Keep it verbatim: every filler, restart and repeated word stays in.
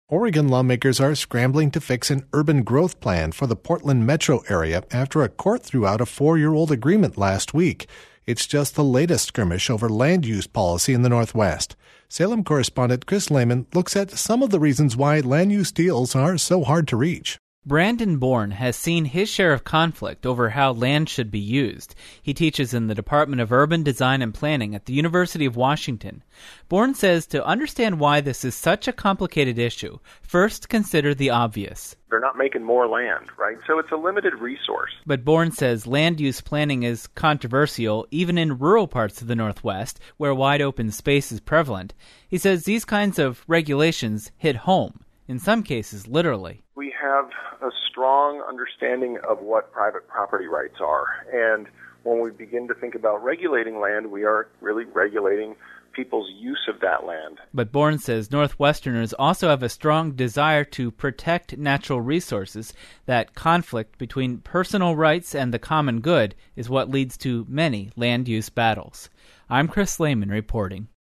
Oregon lawmakers are scrambling to fix an urban growth plan for the Portland metro area after a court threw out a four-year-old agreement last week. It's just the latest skirmish over land use policy in the Northwest. Salem correspondent Chris Lehman looks at some of the reasons why land use deals are so hard to reach. Brandon Bourne has seen his share of conflict over how land should be used. He teaches in the Department of Urban Design and Planning at the University of Washington. Bourne says to understand why this is such a complicated issue, first consider the obvious. They're not making more land, right? So it's a limited resource. But Bourne says land use planning is controversial even in rural parts of the Northwest, where wide open space is prevalent. He says these kinds of regulations hit home, in some cases literally. We have a strong understanding of what private property rights are. And when we begin to think about regulating land, we are really regulating people's use of that land. But Bourne says Northwesterners also have a strong desire to protect natural resources. That conflict between personal rights and the common good is what leads to many land use battles. I'm Chris Lehman reporting.